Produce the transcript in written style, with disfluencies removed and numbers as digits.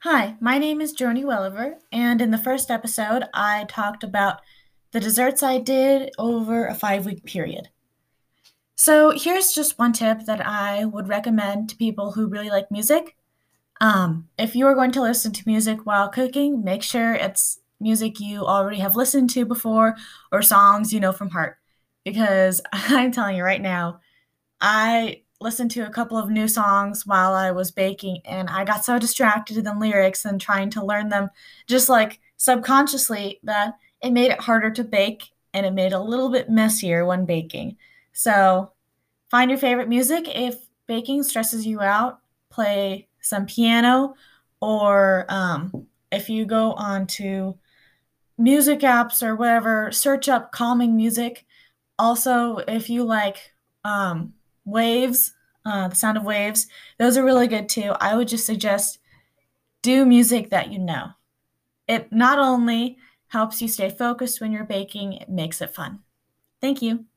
Hi, my name is Joni Welliver, and in the first episode, I talked about the desserts I did over a 5 week period. So, here's just one tip that I would recommend to people who really like music. If you are going to listen to music while cooking, make sure it's music you already have listened to before or songs you know from heart. Because I'm telling you right now, I listened to a couple of new songs while I was baking, and I got so distracted in the lyrics and trying to learn them just like subconsciously that it made it harder to bake and it made it a little bit messier when baking. So, find your favorite music. If baking stresses you out, play some piano, or if you go on to music apps or whatever, search up calming music. Also, if you like um, waves, the sound of waves, those are really good too. I would just suggest do music that you know. It not only helps you stay focused when you're baking, it makes it fun. Thank you.